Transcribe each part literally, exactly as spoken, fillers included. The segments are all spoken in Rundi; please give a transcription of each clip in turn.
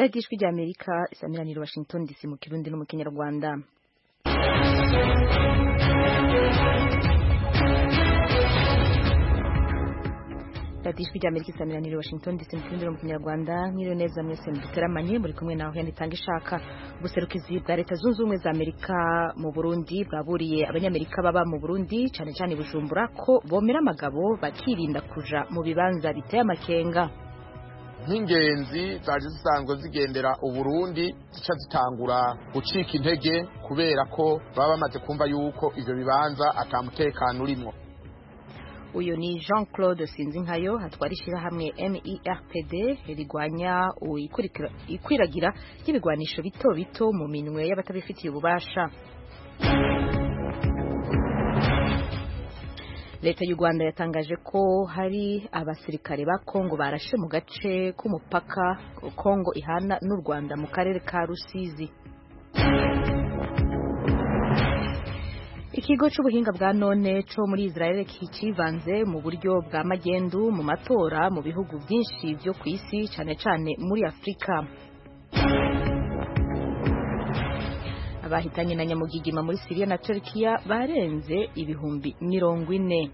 radiyo ijwi ry'Amerika isamiraniye Washington D C mu Kirundi no mu Kinyarwanda. radiyo ijwi ry'Amerika isamiraniye Washington D C mu Kirundi no mu Kinyarwanda. Mwiriwe neza mwese muteramanye muri kumwe naho Yanitanga Ishaka. Ubuserukizi bwa Leta Zunze Ubumwe za Amerika mu Burundi bwaburiye abanyamerika baba mu Burundi cyane cyane Bujumbura ko bomera amagabo bakirinda kuja mu bibanza biteye amakenga. Nk'ingenzi zaje zisanzwe zigendera uburundi zica zitangura gucika intege kubera ko baba bamaze kumva yuko ivyo bibanza atamutekano urimo. Uyo ni Jean Claude Sinzinkayo hatwara ishirahamwe M I R P D rigwanya ikwiragira y'ibigwanisho bito bito mu minwe y'abatabifitiye ububasha. Leta y'u Rwanda yatangaje ko hari abasirikare ba Kongo barashe mu gace k'umupaka Kongo ihana n'u Rwanda mu karere ka Rusizi. Ikigo c'ubuhinga bwa none co muri Israel kivanze mu buryo bwa magendu mu matora mu bihugu byinshi byo ku isi cyane cyane muri Afrika. Abahitanye na nyamugigima muri Syria na Turkiya barenze ibihumbi mirongo ine.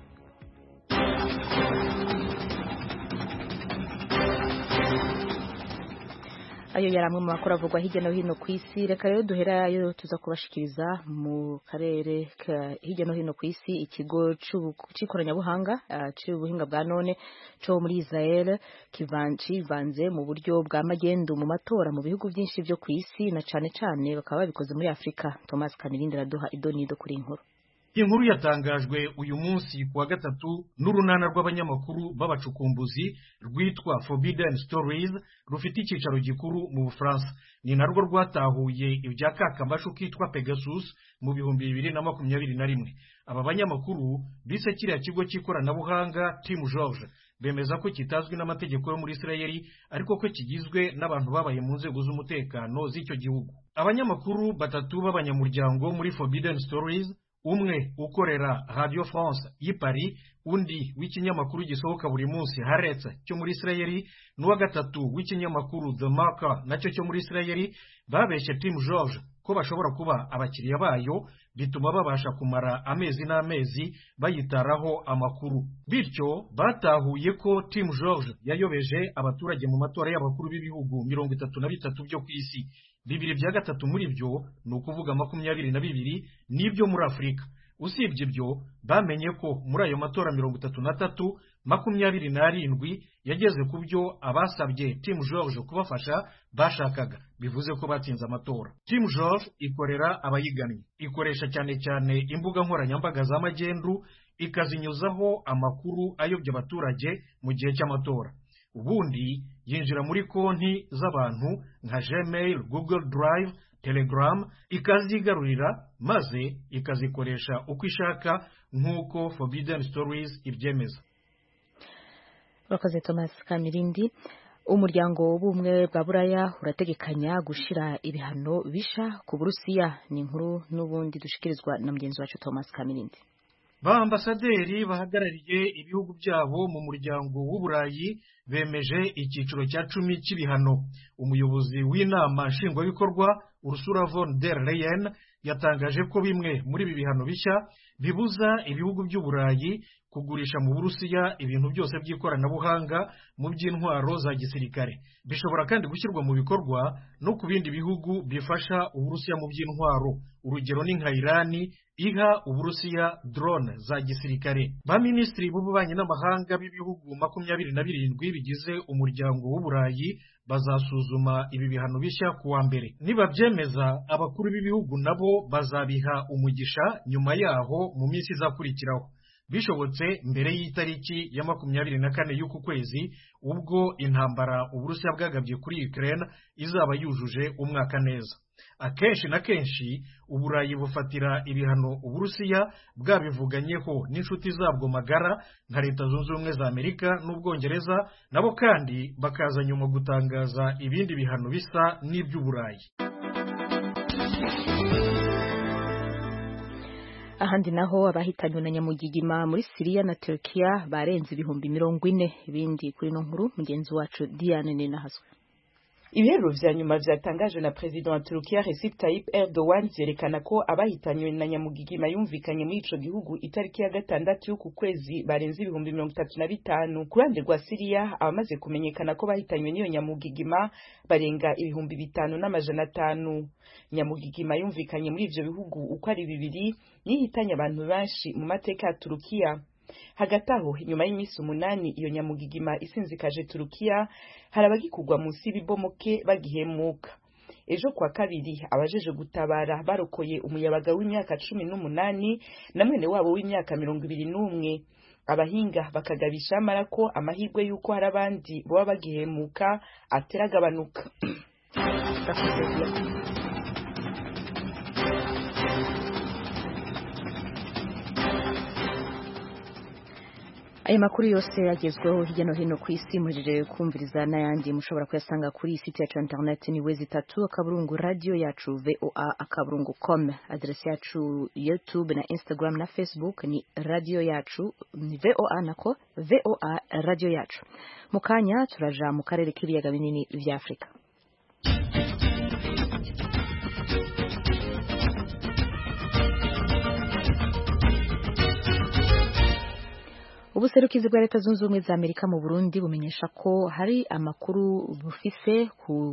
Ayo yaramwe mu makuru avugwa hirya no hino ku isi. Reka rero duhera ayo tuza kubashikiriza mu karere hirya no hino ku isi. Ikigo c'ikoranabuhanga c'ubuhinga bwa none co muri Israel kivanze mu buryo bwa magendu mu matora mu bihugu byinshi byo ku isi na cane cane bakaba babikoze muri Afrika. Thomas Kamirindi araduha idonido kuri inkuru. Inkuru yatangajwe uyu munsi kuwa gatatu n'urunana rw'abanyamakuru b'abacukumbuzi rwitwa Forbidden Stories rufite icyicaro gikuru mu Bufaransa. Ni narwo rwatahuye ibya kakamashu kitwa Pegasus mu bihumbi bibiri na makumyabiri na rimwe. Aba banyamakuru bise kiriya kigo cy'ikoranabuhanga Team George bemeza ko kitazwi n'amategeko yo muri Israeli ariko ko kigizwe n'abantu babaye mu nzego z'umutekano z'icyo gihugu. Abanyamakuru batatu b'abanyamuryango muri Forbidden Stories, umwe ukorera Radio France y'i Paris, undi w'ikinyamakuru gisohoka buri munsi Haaretz cyo muri Israeli, n'uwa gatatu w'ikinyamakuru The Marker nacyo cyo muri Israeli, babeshe Team George ko bashobora kuba abakiriya bayo, bituma babasha kumara amezi n'amezi bayitaraho amakuru. Bityo batahuye ko Team George yayobeje abaturage mu matora y'abakuru b'ibihugu mirongo itatu na bitatu byo ku isi. Bibiri bya gatatu muri byo ni ukuvuga makumyabiri na bibiri n'ibyo muri Afrika. Usibye ibyo bamenye ko muri ayo matora mirongo itatu na tatu makumyabiri n'arindwi yageze ku byo abasabye Team George kubafasha bashakaga, bivuze ko batsinze amatora. Team George ikorera abayigannye, ikoresha cyane cyane imbuga nkoranyambaga za magendu, ikazinyuzaho amakuru ayobya abaturage mu gihe cy'amatora. Ubundi yinjira muri konti z'abantu nka Gmail, Google Drive, Telegram, ikazigarurira maze ikazikoresha uko ishaka nk'uko Forbidden Stories ibyemeza. Urakoze Thomas Kamirindi. Umuryango w'ubumwe bwa Buraya urategekanya gushira ibihano bisha ku Burusiya. Ni inkuru n'ubundi dushikirizwa na mugenzi wacu Thomas Kamirindi. Ba ambasaderi bahagarariye ibihugu byabo mu muryango w'Uburayi bemeje icyiciro cya cumi cy'ibihano. Umuyobozi w'inama nshingwabikorwa Ursula von der Leyen yatangaje ko bimwe muri ibi bihano bishya bibuza ibihugu by'Uburayi kugurisha mu Burusiya ibintu byose by'ikoranabuhanga mu by'intwaro za gisirikare. Bishobora kandi gushyirwa mu bikorwa no ku bindi bihugu bifasha Uburusiya mu by'intwaro. Urugero ni nka Irani iha Uburusiya drone za gisirikare. Ba minisitiri b'ububanyi n'amahanga b'ibihugu makumyabiri na birindwi bigize umuryango w'Uburayi bazasuzuma ibi bihano bishya kuwa mbere. Niba byemeza, abakuru b'ibihugu nabo bazabiha umugisha nyuma yaho mu minsi izakurikiraho, bishobotse mbere y'itariki ya makumyabiri na kane y'uku kwezi, ubwo intambara Uburusiya bwagabye kuri Ukraine izaba yujuje umwaka neza. Akenshi na kenshi Uburayi bufatira ibihano Uburusiya bwabivuganyeho n'inshuti zabwo magara nka Leta Zunze Ubumwe za Amerika n'Ubwongereza, nabo kandi bakaza nyuma gutangaza ibindi bihano bisa n'iby'Uburayi. Ahandi naho abahitanywe na nyamugigima muri Syria na Turkiya barenze ibihumbi mirongo ine. Ibindi kuri no nkuru mugenzi wacu Diane Ninahaswe. Ibiharuro vya nyuma vyatangajwe na President wa Turukiya Recep Tayyip Erdogan vyerekana ko abahitanywe na nyamugigima yumvikanye muri ico gihugu itariki ya gatandatu y'uku kwezi barenze ibihumbi mirongo itatu na bitanu. Ku ruhande rwa Siriya abamaze kumenyekana ko bahitanywe n'iyo nyamugigima barenga ibihumbi bitanu n'amajana atanu. Nyamugigima yumvikanye muri ivyo bihugu uko ari bibiri yihitanye abantu benshi mu mateka ya Turukiya. Hagati aho inyuma y'imisi umunani iyo nyamugigima isinzikaje Turukiya harabagikugwa munsi y'ibibomoke bagihemuka. Ejo kwa kabiri abajeje gutabara barokoye umuyabaga w'imyaka cumi n'umunani na mwene wabo w'imyaka mirongo ibiri n'umwe. Abahinga bakagabisha mara ko amahirwe yuko hari abandi boba bagihemuka ateragabanuka. Ayo makuru yose yagezweho hirya no hino ku isi murire kumviriza n'ayandi mushobora kuyasanga kuri site yacu internet ni wezi tatu akaburungu radio yacu voa akaburungu com. Adresse yacu YouTube na Instagram na Facebook ni radio yacu ni voa nako voa radio yacu. Mukanya turaja mu karere k'ibiyaga binini vya Afrika. Ubuserukizi bwa Leta Zunze Ubumwe za Amerika mu Burundi bumenyesha ko hari amakuru bufise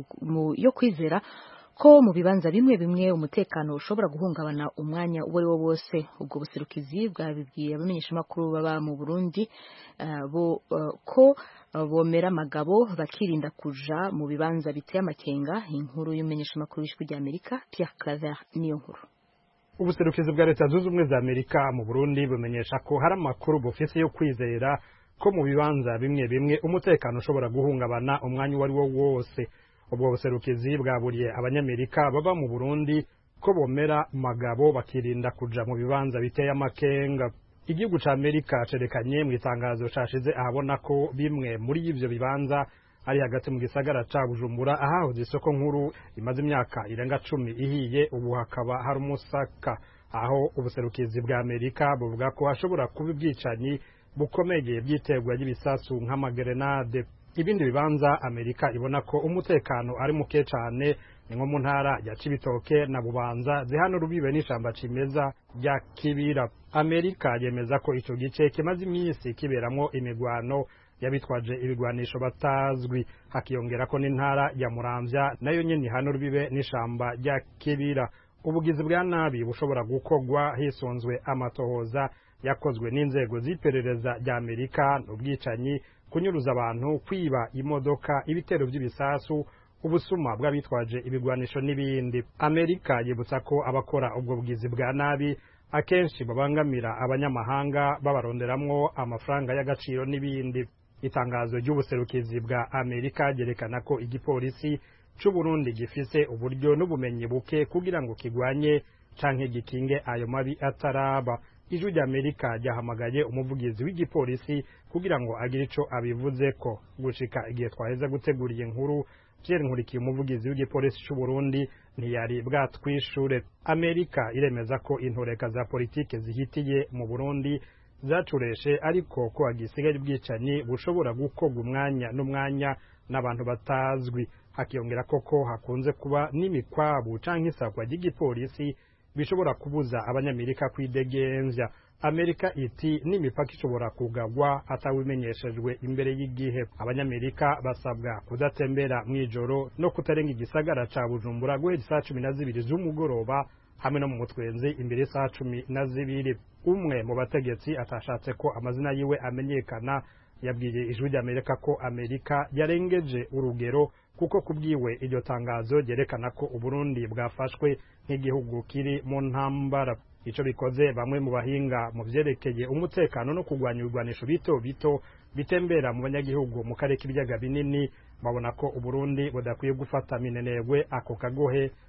yo kwizera ko mu bibanza bimwe bimwe umutekano ushobora guhungabana umwanya uwo ari wo wose. Ubwo buserukizi bwabibwiye abamenyesha makuru baba mu Burundi uh, bo uh, ko uh, bomera magabo bakirinda kuja mu bibanza biteye amakenga. Inkuru y'umenyesha makuru w'ijwi rya Amerika Pierre Claver niyo nkuru. Ubuserukizi bwa Leta Zunze Ubumwe za Amerika mu Burundi bumenyesha ko hari amakuru bufise yo kwizera ko mu bibanza bimwe bimwe umutekano ushobora guhungabana umwanya wari wo wose. Ubwo buserukizi bwaburiye abanyamerika baba mu Burundi ko bomera magabo bakirinda kuja mu bibanza biteye amakenga. Igihugu ca Amerika cerekanye mu itangazo cashize ahabona ko bimwe muri ivyo bibanza ari hagati mu gisagara ca Bujumbura ahahoze isoko nkuru imaze imyaka irenga cumi ihiye, ubu hakaba hari umusaka. Aho ubuserukizi bwa Amerika buvuga ko hashobora kuba ubwicanyi bukomeye bw'iterwa ry'ibisasu nk'amagerenade. Ibindi bibanza Amerika ibona ko umutekano ari muke cane ni nko mu ntara ya Cibitoke na Bubanza zihana urubibe n'ishamba cimeza rya Kibira. Amerika yemeza ko ico gice kimaze imisi kiberamwo imigwano yabitwaje ibigwanisho batazwi, hakiyongera ko n'intara ya Muramvya nayo nyene hano rubibe n'ishamba rya Kibira. Ubugizi bwa nabi bushobora gukogwa hisonzwe amatohoza yakozwe n'inzego z'iperereza rya Amerika, n'ubwicanyi, kunyuruza abantu, kwiba imodoka, ibitero by'ibisasu, ubusuma bw'abitwaje ibigwanisho n'ibindi. Amerika yibutsa ko abakora ubwo bugizi bwa nabi akenshi babangamira abanyamahanga babaronderamwo amafaranga y'agaciro n'ibindi. Itangazo ry'ubuserukizi bwa Amerika ryerekana ko igipolisi c'u Burundi gifise uburyo n'ubumenyi buke kugira ngo kigwanye canke gikinge ayo mabi ataraba. Ijwi rya Amerika ryahamagaye umuvugizi w'igipolisi kugira ngo agire ico abivuzeko. Gushika igihe twaheza guteguriye inkuru, Pierre Nkurikiye umuvugizi w'igipolisi c'u Burundi ntiyari bwatwishure. Amerika iremeza ko intoreka za politike zihitiye mu Burundi zacureshe, ariko ko agisigaye ubwicanyi bushobora gukogwa umwanya n'umwanya n'abantu batazwi. Hakiyongera koko hakunze kuba n'imikwabu canke isakwa ry'igipolisi bishobora kubuza abanyamerika kwidegembya. Amerika iti n'imipaka ishobora kugagwa atawimenyeshejwe imbere y'igihe. Abanyamerika basabwa kudatembera mw'ijoro no kutarenga igisagara ca Bujumbura guhera saa cumi na zibiri z'umugoroba hamwe no mu mutwenzi imbere saa cumi na zibiri. Umwe mu bategetsi atashatse ko amazina yiwe amenyekana yabwiye ijwi rya Amerika ko Amerika yarengeje urugero, kuko kubwiwe iryo tangazo ryerekana ko Uburundi bwafashwe nk'igihugu kiri mu ntambara. Ico bikoze bamwe mu bahinga mu vyerekeye umutekano no kugwanya ibigwanisho bito bito bitembera mu banyagihugu mu karere k'ibiyaga binini babona ko Uburundi budakwiye gufata minenegwe ako kagohe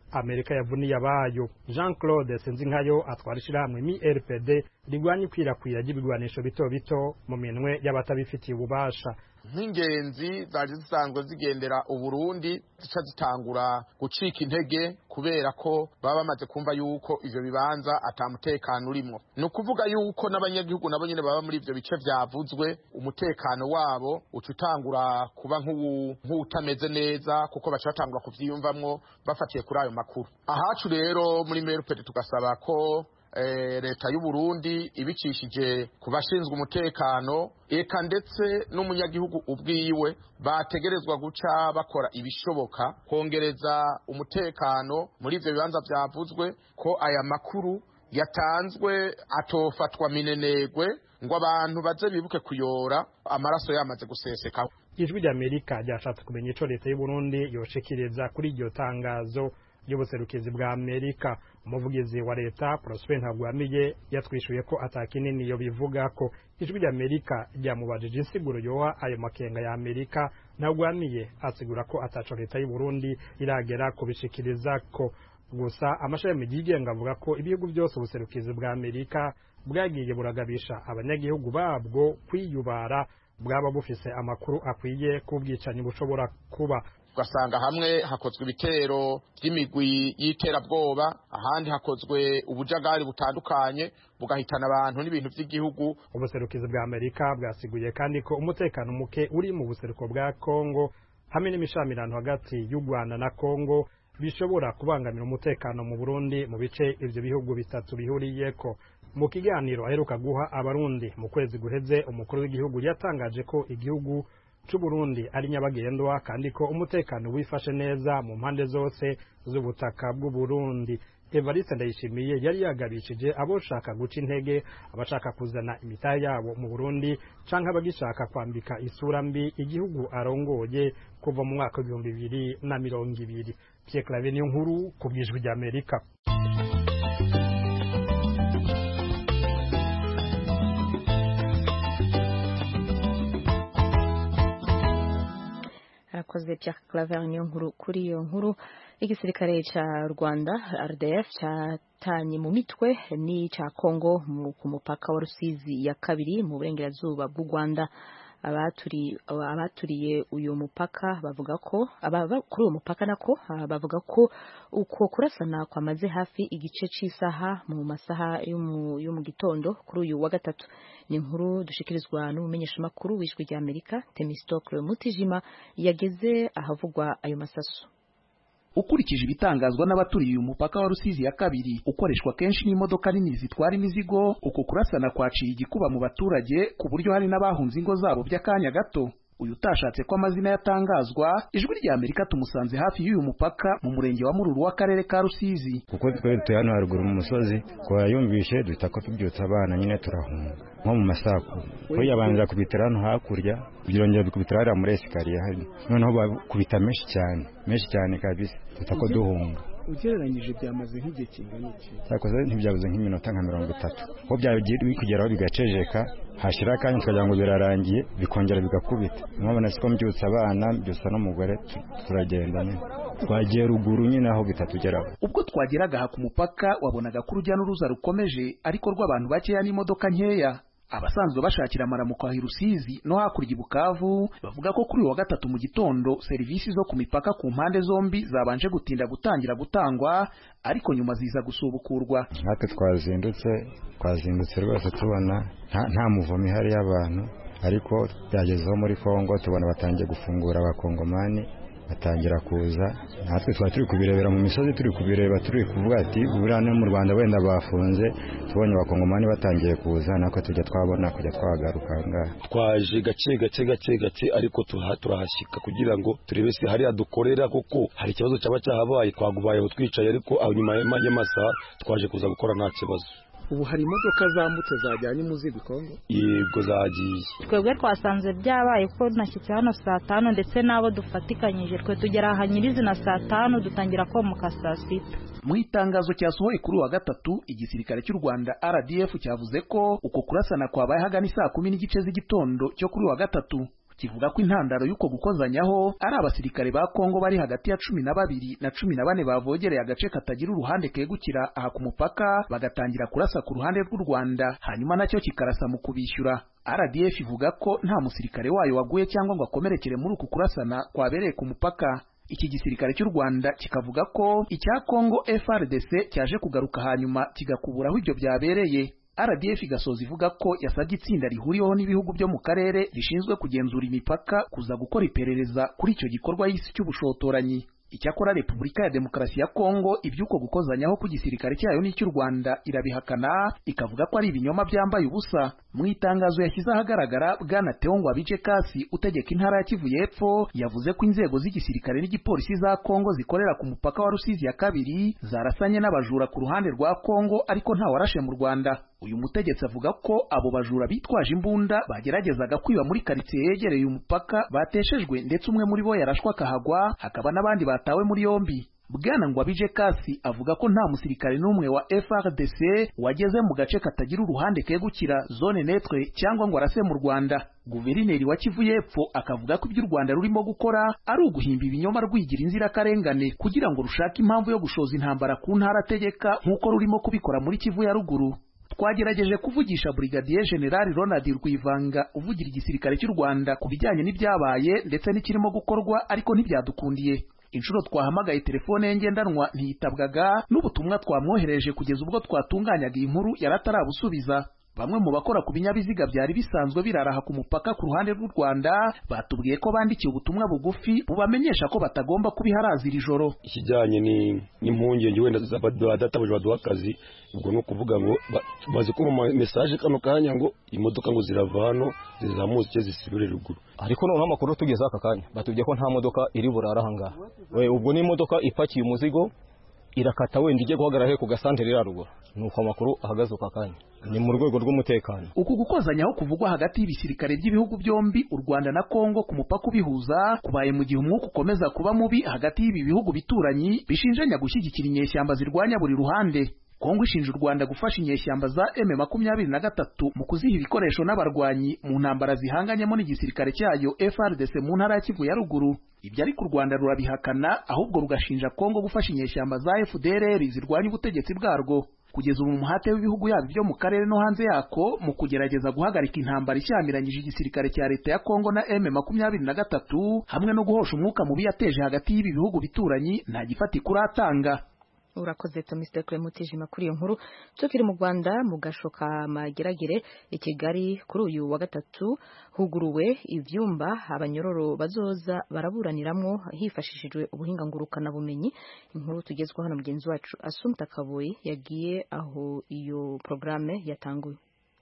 Amerika yavuniye abayo. Jean Claude Senzinkayo atwara ishirahamwe M I R P D rigwanya ikwirakwira ry'ibigwanisho bito bito mu minwe y'abatabifitiye ububasha. Nk'ingenzi zaje zisanzwe zigendera uburundi zica zitangura gucika intege kubera ko baba bamaze kumva yuko ivyo bibanza atamutekano urimo. No kuvuga yuko n'abanyagihugu nabo nyene baba muri ivyo bice vyavuzwe umutekano wabo ucutangura kuba nk'utameze neza kuko baca batangura kuvyiyumvamwo bafatiye kuri ayo makuru. Ahacu rero muri M I R P D tugasaba ko leta y'u Burundi ibicishije ku bashinzwe umutekano eka ndetse n'umunyagihugu ubwiwe bategerezwa guca bakora ibishoboka kongereza umutekano muri ivyo bibanza vyavuzwe ko aya makuru yatanzwe atofatwa minenegwe ngo abantu baze bibuke kuyora amaraso yamaze guseseka. Ijwi ry'Amerika ryashatse kumenya ico leta y'u Burundi yoshikiriza kuri iryo tangazo y'ubuserukizi bwa Amerika. Umuvugizi wa leta Prosper Ntagwamiye yatwishuye ko atakinini yo bivuga ko. Ijwi ry'Amerika ryamubajije insiguro yoha ayo makenga ya Amerika. Ntagwamiye asigura ko ataco leta y'u Burundi iragera kubishikiriza ko. Gusa amashami yigenga avuga ko ibihugu byose ubuserukizi bwa Amerika bwagiye buragabisha abanyagihugu babwo kwiyubara bwaba bufise amakuru akwiye kubwicanyi bushobora kuba. Ugasanga hamwe hakozwe ibitero by'imigwi y'iterabwoba, ahandi hakozwe ubujagari butandukanye bugahitana abantu n'ibintu by'igihugu. Ubuserukizi bwa Amerika bwasiguye kandi ko umutekano muke uri mu buseruko bwa Kongo hamwe n'imishamirano hagati y'u Rwanda na Kongo bishobora kubangamira umutekano mu Burundi mu bice ivyo bihugu bitatu bihuriyeko. Mu kiganiro aheruka guha abarundi mu kwezi guheze, umukuru w'igihugu yatangaje ko igihugu c'u Burundi ari nyabagendwa kandi ko umutekano wifashe neza mu mpande zose z'ubutaka bw'u Burundi. Evariste Ndayishimiye yari yagabishije aboshaka guca intege abashaka kuzana imitahe yabo mu Burundi canke abagishaka kwambika isura mbi igihugu arongoye kuva mu mwaka w'ibihumbi bibiri na mirongo ibiri. Pierre Claver Niyonkuru ku bw'Ijwi ry'Amerika. Arakoze Pierre Claver Niyonkuru kuri iyo nkuru. Igisirikare ca Rwanda R D F catanye mu mitwe ni ca Kongo ku mupaka wa Rusizi ya kabiri mu burengerazuba bw'u Rwanda. Abaturi abaturiye uyu mupaka bavuga ko ababa kuri uyu mupaka nako bavuga ko uko kurasana kwamaze hafi igice c'isaha mu masaha yo mu gitondo kuri uyu wa gatatu. Ni inkuru dushikirizwa n'umumenyesha makuru w'Ijwi ry'Amerika Temistocle Mutijima yageze ahavugwa ayo masasu. Ukurikije ibitangazwa n'abaturiye uyu mupaka wa Rusizi ya kabiri ukoreshwa kenshi n'imodoka nini zitwara imizigo, uko kurasana kwaciye igikuba mu baturage ku buryo hari n'abahunze ingo zabo by'akanya gato. Uyu utashatse ko amazina yatangazwa, Ijwi ry'Amerika tumusanze hafi y'uyu mupaka mu murenge wa Mururu w'akarere ka Rusizi. Kuko twe tuye hano haruguru mu musozi, twayumvishe duhita ko tubyutsa abana nyine turahunga nko mu masako. Ko yabanza kubitira hano hakurya, byongera bikubitira hariya muri esikariye hari. Noneho bakubita menshi cyane, menshi cyane kabisa, duhita ko duhunga. Ugereranyije byamaze nk'igihe kingana iki? Cyakoze ntibyabuze nk'iminota nka mirongo itatu. Ko byagiye bikugeraho bigacejeka, hashira akanya tukagira ngo birarangiye bikongera bigakubita. Mwabona siko mbyutsa abana, byusa n'umugore turagenda nyine. Twagiye ruguru nyine aho bitatugeraho. Ubwo twageraga ha ku mupaka wabonaga ko urujya n'uruza rukomeje ariko rw'abantu bakeya n'imodoka nkeya. Abasanzwe bashakira amaramuko ahi Rusizi no hakurya i Bukavu bavuga ko kuri uwa gatatu mu gitondo serivisi zo ku mipaka ku mpande zombi zabanje gutinda gutangira gutangwa ariko nyuma ziza gusubukurwa. Natwe twazindutse twazindutse rwose tubona nta muvumo ihari y'abantu, ariko byagezeho muri Kongo tubona batangiye gufungura abakongomani batangira kuza. Natwe twa turi kubirebera mu misozi, turi kubireba turi kuvuga ati buriya no mu Rwanda wenda bafunze, tubonye abakongomani batangiye kuza nako tujya twabona kujya twagaruka ngaha. Twaje gace gace gace gace ariko turahashika kugira ngo turebe se hari adukorera kuko hari ikibazo cyaba cyahabaye twagubaye aho twicaye, ariko nyuma y'amasaha twaje kuza gukora nta kibazo. Ubu hari imodoka zambutse zajyanye umuzigo Kongo? Yego zagiye. Twebwe twasanze byabaye ko nashyitse hano saa tanu ndetse nabo dufatikanyije twe tugera aha nyirizina saa tanu dutangira komuka saa sita. Mu itangazo cyasohoye kuri wa gatatu, igisirikare cy'u Rwanda R D F cyavuze ko uko kurasana kwabaye hagana saa kumi n'igice z'igitondo cyo kuri wa gatatu. kivuga ko intandaro y'uko gukozanyaho ari abasirikare ba Kongo bari hagati ya cumi na babiri na cumi na bane bavogereye agace katagira uruhande kegukira aha ku mupaka bagatangira kurasa ku ruhande rw'u Rwanda hanyuma nacyo kikarasa mu kubishyura. R D F ivuga ko nta musirikare wayo waguye cyangwa ngo akomerekere muri uku kurasana kwabereye ku mupaka. Iki gisirikare cy'u Rwanda kikavuga ko icya Kongo F A R D C cyaje kugaruka hanyuma kigakuburaho ibyo byabereye. R D F igasoza ivuga ko yasabye itsinda rihuriweho n'ibihugu byo mu karere rishinzwe kugenzura imipaka kuza gukora iperereza kuri icyo gikorwa y'isi cy'ubushotoranyi. Icyakora Repubulika ya Demokarasi ya Kongo ibyuko gukozanyaho ku gisirikare cyayo n'icy'u Rwanda irabihakana ikavuga ko ari ibinyoma byambaye ubusa. Mu itangazo yashyize ahagaragara Bwana Teongwa Bijekasi utegeka intara ya Kivu y'Epfo yavuze ko inzego z'igisirikare n'igipolisi za Kongo zikorera ku mupaka wa Rusizi ya kabiri zarasanye n'abajura ku ruhande rwa Kongo ariko nta warashe mu Rwanda. Uyu mutegetsi avuga ko abo bajura bitwaje imbunda bageragezaga kwiba muri karitsiye yegereye umupaka bateshejwe ndetse umwe muri bo yarashwa akahagwa hakaba n'abandi batawe muri yombi. Bwana Ngwabije Kasi avuga ko nta musirikare n'umwe wa F A R D C wageze mu gace katagira uruhande kegukira zone netre cyangwa ngo arase mu Rwanda. Guverineri wa Kivu y'Epfo akavuga ko ibyo u Rwanda rurimo gukora ari uguhimba ibinyoma rwigira inzirakarengane kugira ngo rushake impamvu yo gushoza intambara ku ntara ategeka nk'uko rurimo kubikora muri Kivu ya ruguru. Twagerageje kuvugisha Brigadier General Ronald Rwivanga uvugira igisirikare cy'u Rwanda ku bijyanye n'ibyabaye ndetse n'ikirimo gukorwa ariko ntibyadukundiye. Inshuro twahamagaye telefone ye ngendanwa ntiyitabwaga n'ubutumwa twamwohereje kugeza ubwo twatunganyaga iyi nkuru yaratarabusubiza. Bamwe mu bakora ku binyabiziga byari bisanzwe biraraha ku mupaka ku ruhande rw'u Rwanda batubwiye ko bandikiye ubutumwa bugufi bubamenyesha ko batagomba kubiharazira ijoro. Ikijyanye ni n'impungenge wenda z'abadatabuje baduha akazi ubwo no kuvuga ngo baze ko mu message kano kanya ngo imodoka ngo zirava hano zizamutse zisubire ruguru. Ariko noneho amakuru tugeze aka kanya batubwiye ko nta modoka iri burara ahangaha. We ubwo ni imodoka ipakiye umuzigo irakata wenda ije guhagarara he ku gasantere raruguru. Nuko amakuru ahagaze uko kanya ni mu rwego rw'umutekano. Uku gukozanyaho kuvugwa hagati y'ibisirikare by'ibihugu byombi u Rwanda na Kongo ku mupaka ubihuza kubaye mu gihe umwuka ukomeza kuba mubi hagati y'ibi bihugu bituranyi bishinjanya gushyigikira inyeshyamba zirwanya buri ruhande. Kongo ishinja u Rwanda gufasha inyeshyamba za M makumyabiri na gatatu mu kuziha ibikoresho n'abarwanyi mu ntambara zihanganyemo n'igisirikare cyayo F A R D C mu ntara ya Kivu ya ruguru. Ibyo ariko u Rwanda rurabihakana ahubwo rugashinja Kongo gufasha inyeshyamba za F D L R zirwanya ubutegetsi bwarwo. Kugeza ubu umuhate w'ibihugu yabo byo mu karere no hanze yako mu kugerageza guhagarika intambara ishyamiranyije igisirikare cya leta ya Kongo na M makumyabiri na gatatu hamwe no guhosha umwuka mubi yateje hagati y'ibi bihugu bituranyi nta gifatika uratanga. Urakoze Mister Clemutijima kuri iyo nkuru. Tukiri mu Rwanda mu gashoka mageragere i Kigali kuri uyu wa gatatu huguruwe ivyumba abanyororo bazoza baraburaniramwo hifashishijwe ubuhinga ngurukana bumenyi. Inkuru tugezwa hano mugenzi wacu Asumta Kaboyi yagiye aho iyo programme yatanguye.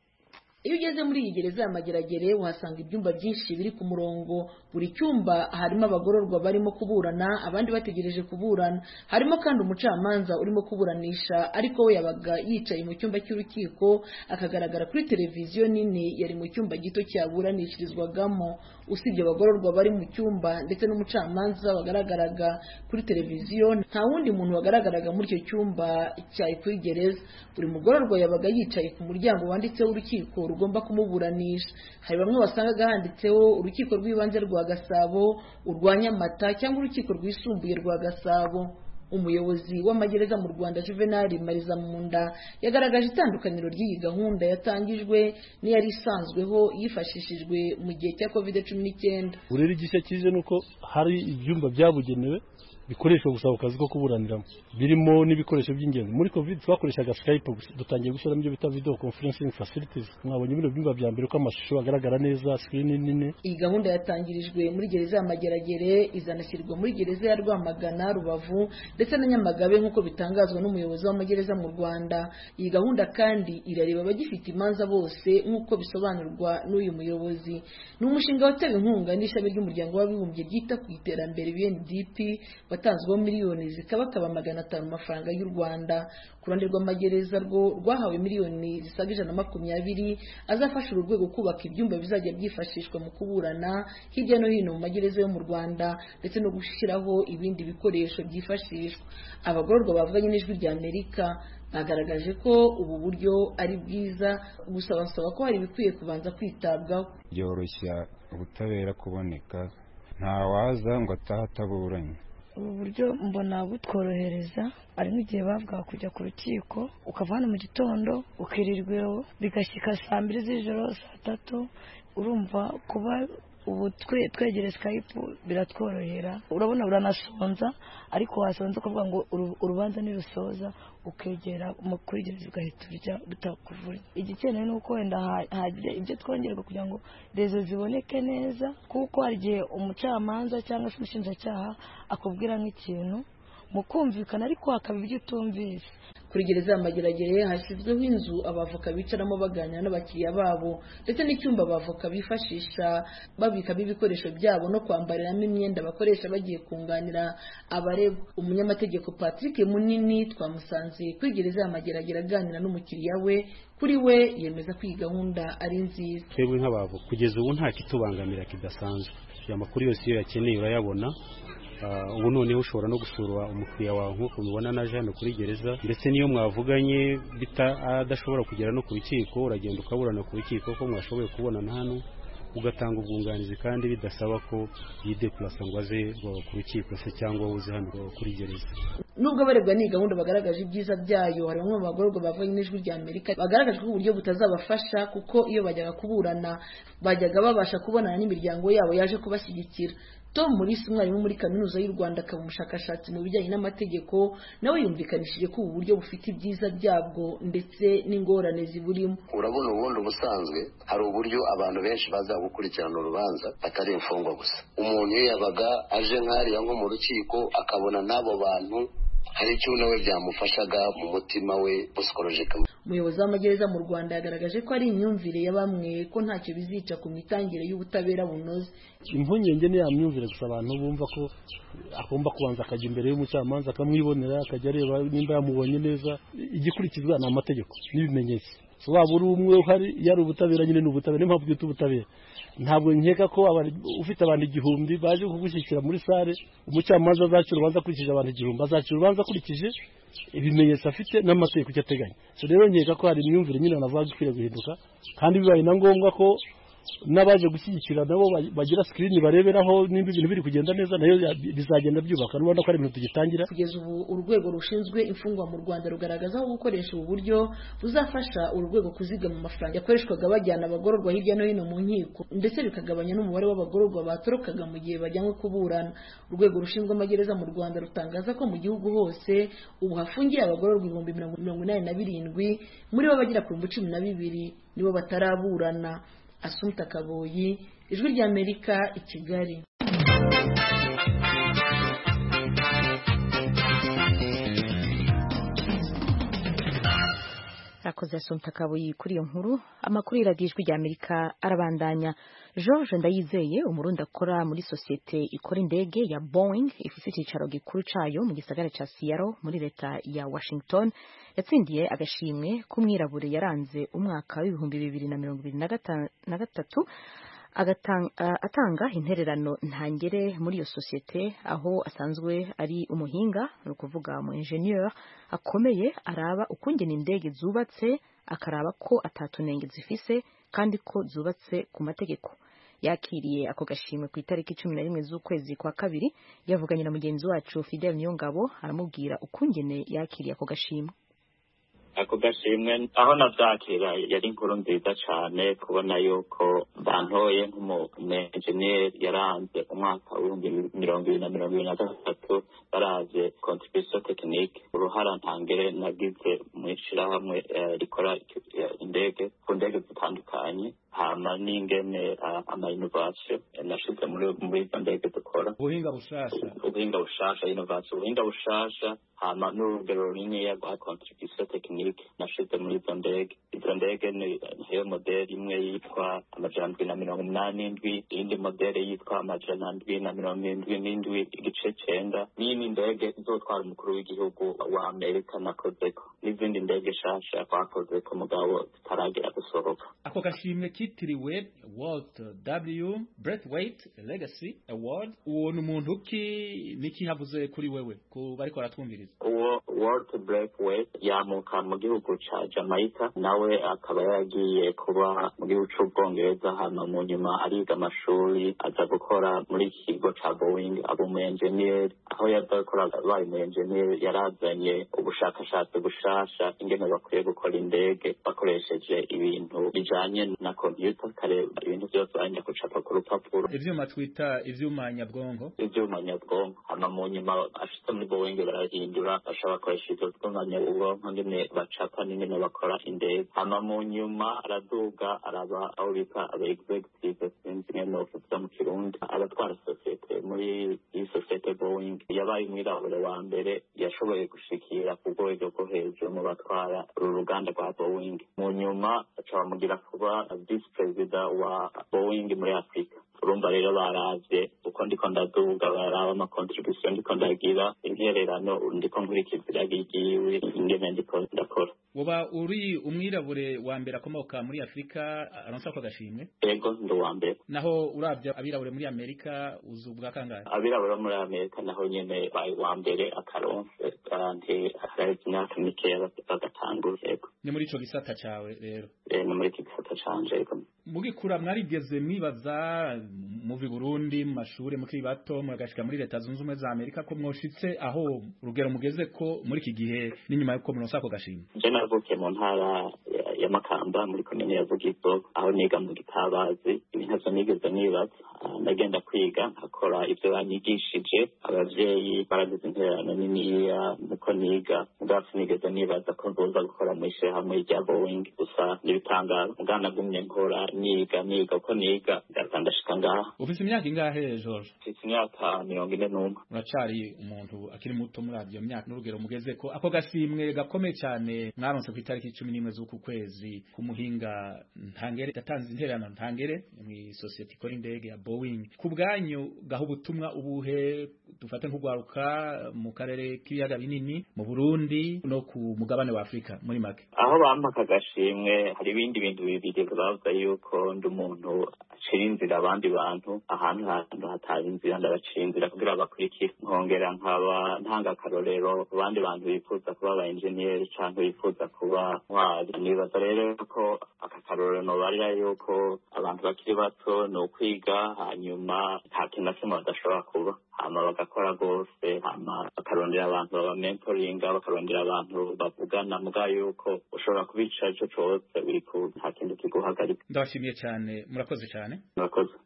Iyo ugeze muri iyi gereza y'amageragere uhasanga ibyumba byinshi biri ku murongo. Buri cyumba harimo abagororwa barimo kuburana abandi bategereje kuburana. Harimo kandi umucamanza urimo kuburanisha ariko we yabaga yicaye mu cyumba cy'urukiko akagaragara kuri televiziyo nini yari mu cyumba gito cyaburanishirizwagamo. Usibye abagororwa bari mu cyumba ndetse n'umucamanza wagaragaraga kuri televiziyo nta wundi muntu wagaragaraga muri icyo cyumba cyari kuri gereza. Buri mugororwa yabaga yicaye ku muryango wanditseho urukiko rugomba kumuburanisha. Hari bamwe wasangaga handitseho urukiko rw'ibanze rwa Gasabo, urwa Nyamata cyangwa urukiko rwisumbuye rwa Gasabo. Umuyobozi w'amagereza mu Rwanda Juvenal Mariza Munda yagaragaje itandukaniro ry'iyi gahunda yatangijwe n'iyari isanzweho yifashishijwe mu gihe cya covid cumi n'icyenda. Urero igishya kije nuko hari ibyumba byabugenewe bikoreshwa gusa akazi ko kuburaniramo birimo n'ibikoresho by'ingenzi. Muri covid twakoreshaga Skype dutangiye gushyiramo ibyo bita video conferencing facilities. Mwabonye ibiro byumba bya mbere ko amashusho agaragara neza, screen nini. Iyi gahunda yatangirijwe muri gereza y'amageragere izanashyirwa muri gereza ya Rwamagana, Rubavu ndetse na Nyamagabe nk'uko bitangazwa n'umuyobozi w'amagereza mu Rwanda. Iyi gahunda kandi irareba abagifite imanza bose nk'uko bisobanurwa n'uyu muyobozi. Ni umushinga watewe inkunga n'ishami ry'umuryango w'abibumbye ryita ku iterambere U N D P watanzweho miliyoni zikabakaba magana atanu amafaranga y'u Rwanda. Ku ruhande rw'amagereza rwo rwahawe miliyoni zisaga ijana na makumyabiri azafasha uru rwego kubaka ibyumba bizajya byifashishwa mu kuburana hirya no hino mu magereza yo mu Rwanda ndetse no gushyiraho ibindi bikoresho byifashishwa. Abagororwa bavuganye n'ijwi rya Amerika bagaragaje ko ubu buryo ari bwiza, gusa basaba ko hari ibikwiye kubanza kwitabwaho. Byoroshya ubutabera kuboneka, nta waza ngo ataha ataburanye. ubu buryo mbona butworohereza. Hari n'igihe bavuga kujya ku rukiko ukava hano mu gitondo ukirirweho bigashyika saa mbiri z'ijoro saa tatu, urumva kuba ubu twegere Skype biratworohera. Urabona uranasonza ariko wasonza ukavuga ngo urubanza nirusoza ukegera umukuru w'igereza ugahita urya bitakuvura. Igikenewe nuko wenda hagira ibyo twongerwa kugira ngo rezo ziboneke neza, kuko hari igihe umucamanza cyangwa se umushinjacyaha akubwira nk'ikintu mukumvikana ariko hakaba ibyo utumvise. Kuri gereza ya Mageragere hashyizweho inzu abavoka bicaramo baganira n'abakiriya babo, ndetse n'icyumba abavoka bifashisha babikamo ibikoresho byabo no kwambariramo imyenda bakoresha bagiye kunganira abaregwa. Umunyamategeko Patrick Munini twamusanze kuri gereza ya Mageragere aganira n'umukiriya we. Kuri we yemeza ko iyi gahunda ari nziza. Twebwe nk'abavoka kugeza ubu nta kitubangamira kidasanzwe, amakuru yose iyo yakeneye urayabona. Ubu noneho ushobora no gusura umukiriya wawe nk'uko mubona naje hano kuri gereza, ndetse niyo mwavuganye adashobora kugera no ku rukiko uragenda ukaburana ku rukiko ko mwashoboye kubonana hano, ugatanga ubwunganizi kandi bidasaba ko yideplasa ngo aze ku rukiko se cyangwa uze hano kuri gereza. Nubwo abaregwa ni gahunda bagaragaje ibyiza byayo, hari bamwe mu bagororwa bavanye n'ijwi rya Amerika bagaragaje ko uburyo butazabafasha, kuko iyo bajyaga kuburana bajyaga babasha kubonana n'imiryango yabo yaje kubashyigikira. Tom Mulisa, umwarimu muri kaminuza y'u Rwanda akaba umushakashatsi mu bijyanye n'amategeko, nawe yumvikanishije ko ubu buryo bufite ibyiza byabwo ndetse n'ingorane ziburimo. Urabona ubundi ubusanzwe hari uburyo abantu benshi baza gukurikirana urubanza atari imfungwa gusa. Umuntu iyo yabaga aje nk'ariya nko mu rukiko akabona n'abo bantu, hari icyo nawe byamufashaga mu mutima we psychological. Umuyobozi w'amagereza mu Rwanda yagaragaje ko ari imyumvire ya bamwe ko ntacyo bizica ku mitangire y'ubutabera bunoze. Impungenge ni ya myumvire gusa abantu bumva ko agomba kubanza akajya imbere y'umucamanza akamwibonera akajya areba nimba yamubonye neza. Igikurikizwa ni amategeko n'ibimenyetso. Waba uri umwe uhari yari ubutabera nyine n'ubutabera, niyo mpamvu byitwa ubutabera. Ntabwo nkeka ko ufite abantu igihumbi baje kugushyikira muri sare umucamanza azacira urubanza akurikije abantu igihumbi, azacira urubanza akurikije ibimenyetso afite n'amategeko icyo ateganya. So rero nkeka ko hari imyumvire nyine navuga ikwiriye guhinduka, kandi bibaye na ngombwa ko n'abaje gushyigikira nabo bagira screen bareberaho nimba ibintu biri kugenda neza, nayo bizagenda byubaka. Rubona ko ari ibintu tugitangira. Kugeza ubu urwego rushinzwe imfungwa mu Rwanda rugaragaza aho gukoresha ubu buryo buzafasha uru rwego kuzigama amafaranga yakoreshwaga bajyana abagororwa hirya no hino mu nkiko, ndetse bikagabanya n'umubare w'abagororwa batorokaga mu gihe bajyanywe kuburana. Urwego rushinzwe amagereza mu Rwanda rutangaza ko mu gihugu hose ubu hafungiye abagororwa ibihumbi mirongo inani na birindwi, muri bo bagera ku bihumbi cumi na bibiri nibo bataraburana. Asumta Kaboyi, Ijwi rya Amerika, i Kigali. Rakoze Asumta Kaboyi kuri iyo nkuru. Amakuru y'iradiyo Ijwi rya Amerika arabandanya. George Ndayizeye, umurundi akora muri sosiyete ikora indege ya Boeing ifite icyicaro gikuru cayo mu gisagara ca Seattle muri leta ya Washington, yatsindiye agashimwe k'umwirabure yaranze umwaka w'ibihumbi bibiri na mirongo ibiri na gatatu agatanga atanga intererano ntangere muri iyo sosiyete, aho asanzwe ari umuhinga, no kuvuga mu engineer akomeye, araba ukungena indege zubatse, akaraba ko atatunenge zifise kandi ko zubatse ku mategeko. Yakiriye ako gashimwe ku itariki cumi na rimwe z'ukwezi kwa kabiri, yavuganye na mugenzi wacu Fidel Niyongabo aramubwira ukungene yakiriye ako gashimwe. Ako gashimwe aho navyakira yari inkuru nziza cyane, kubona yuko bantoye nk'umu-engineer yaranze umwaka w'ibihumbi mirongo ibiri na mirongo ibiri na gatatu, baravye contribution technique, uruhara ntangere nagize mu ishirahamwe rikora indege ku ndege zitandukanye, hama n'ingene ama innovation nashize muri muri izo ndege dukora, ubuhinga bushasha ubuhinga bushasha innovation ubuhinga bushasha, hama n'urugero runini rwa contribution technique nashize muri izo ndege. Izo ndege niyo modeli imwe yitwa amajana ndwi na mirongo umunani n'indwi, iyindi modeli yitwa amajana ndwi na mirongo indwi n'indwi igice cenda, n'iyindi ndege izotwara umukuru w'igihugu wa Amerika nakozeko, n'izindi ndege shasha twakozeko mugabo zitaragera gusohoka. Ako gashimwe kitiriwe Walt W. Braithwaite Legacy Award, uwo ni umuntu ki niki havuze kuri wewe ko bariko baratwumviriza? Uwo Walt Braithwaite yamuka mu gihugu ca Jamaica nawe akaba yagiye kuba mu gihugu c'Ubwongereza hama mu nyuma ariga amashuri aza gukora muri iki kigo ca Boeing aba umu engineer aho yaza gukora abaye umu engineer yarazanye ubushakashatsi bushasha ingene bakwiye gukora indege bakoresheje ibintu bijanye na computer kare ibintu byose banya gucapa ku rupapuro ivyuma twita ivyuma nyabwonko ivyuma nyabwonko hama mu nyuma ashitse muri Boeing barahindura bashaka bakoresha ivyo vyuma nyabwonko ngene bacapa n'ingene bakora indege hama mu nyuma araduga araba aho bita aba executive engineer officer mu Kirundi abatwara sosiyete muri iyi sosiyete Boeing yabaye umwirabure wa mbere yashoboye gushikira ku rwego rwo hejuru mu batwara uru ruganda rwa Boeing mu nyuma aca bamugira kuba vice president wa Boeing muri Afrika urumva rero baravye uko ndiko ndaduga baraba ama contribution ndiko ndagira intererano ndiko nkurikizira gigiwe ingene ndiko ndakora woba uri umwirabure wa mbere akomoka muri Afrika aronsa ko gashimwe yego ndo wa mbere naho uravye abirabure muri Amerika uzubwa kangahe abirabure muri Amerika naho nyene bayi wa mbere akaronse kandi haraheze imyaka mikeya bagatangura yego ni muri ico gisata cawe rero eh ni muri iki gisata canje yego mugikura mwarigeze mwibaza muvi Burundi mu mashuri mukiri bato muragashika muri leta zunze ubumwe za Amerika ko mwoshitse aho urugero mugeze ko muri iki gihe n'inyuma yuko muronsa ko gashimwe je navukiye mu ntara ya Makamba muri komine ya Vugizo aho niga mu Gitabazi ibintu vyo nigeze nibaza ndagenda kwiga nkakora ivyo banyigishije abavyeyi baragize intererano niniya muko niga mugasi nigeze nibaza ko nzoza gukora mu ishirahamwe rya Boeing gusa n'ibitangaro mugana gumye nkora niga niga uko niga ndashika ngaha ufite imyaka ingahe George ufite imyaka mirongo ine n'umwe uracari umuntu akiri muto muri avyo myaka n'urugero mugeze ko ako gasimwe gakomeye cyane mwaronse ku itariki cumi n'imwe z'uku kwezi ku muhinga ntangere yatanze intererano ntangere mu society ikora indege ya Boeing ku bwanyu gaho ubutumwa ubuhe dufate nk'ugwaruka mu karere k'ibiyaga binini mu Burundi no ku mugabane wa Afrika muri make aho bampaka gashimwe hari ibindi bintu bibiri bavuga yuko ndi umuntu acira inzira abandi bantu ahantu hantu hatari inzira ndabacira inzira kugira bakurikire nkongera nkaba ntanga akarorero ku bandi bantu bifuza kuba aba engineer cyangwa bifuza kuba ntwari nibaza rero ko aka karorero nobarira yuko abantu bakiri bato ni ukwiga hanyuma nta kintu na kimwe badashobora kuba hama bagakora rwose hama bakarondera abantu baba mentoringa bakarondera abantu bavugana muga yuko ushobora kubica ico cose uri ku nta kintu kiguhagarika ndabashimiye cyane murakoze cyane murakoze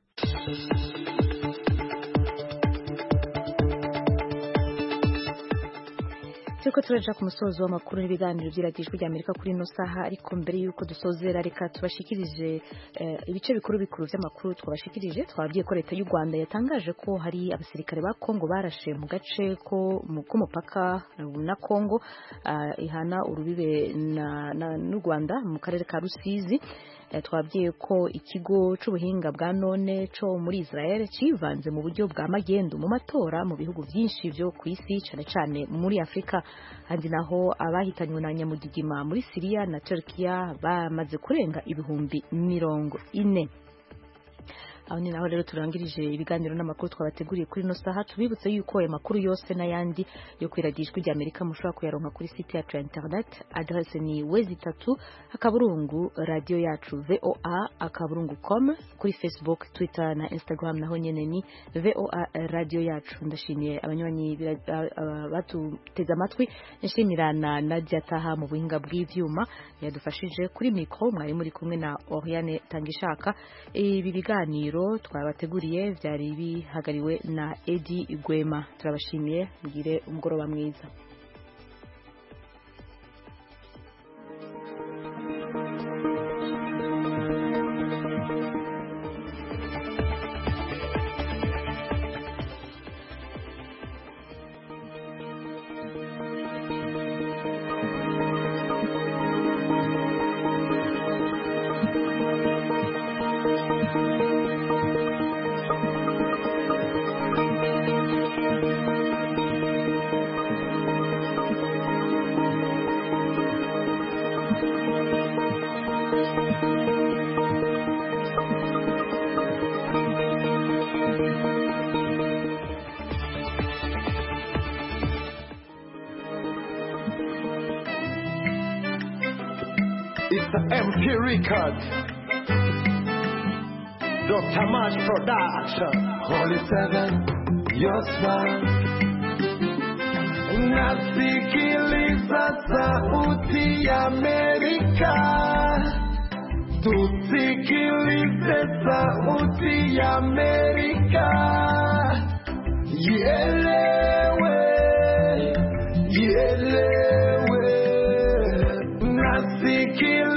turiko turaja ku musozo w'amakuru n'ibiganiro by'iragijwe ry'Amerika kuri ino saha ariko mbere yuko dusozera reka tubashikirije eh, ibice bikuru bikuru by'amakuru twabashikirije twabwiye ko leta y'u Rwanda yatangaje ko hari abasirikare ba Kongo barashe mu gace ko mu kumupaka na Kongo uh, ihana urubibe n'u Rwanda mu karere ka Rusizi eh, twabwiye ko ikigo c'ubuhinga bwa none co muri Israel civanze mu buryo bwa magendu mu matora mu bihugu byinshi byo ku isi cyane cyane muri Afrika handi naho abahitanywe na nyamugigima muri Syria na Turkiya bamaze kurenga ibihumbi mirongo ine. Aho ni naho rero turangirije ibiganiro n'amakuru twabateguriye kuri no saha tubibutse yuko aya makuru yose n'ayandi yo kwiragijwe ry'Amerika mushobora kuyaronka kuri site yacu ya internet adresse ni wezi tatu akaburungu radio yacu V O A akaburungu com kuri Facebook Twitter na Instagram naho nyene ni V O A radio yacu ndashimiye abanywanyi batuteza amatwi nshimira na Nadia Taha mu buhinga bw'ivyuma yadufashije kuri micro mwari muri kumwe na Oriane Tangishaka ibi biganiro twabateguriye byari bihagariwe na Edi Gwema turabashimiye mugire umugoroba mwiza. Thank you. M P Record, Doctor Mash Production, Holy Seven, your smile. Nasikiliza sauti ya Amerika, tusikilize sauti ya Amerika, ielewe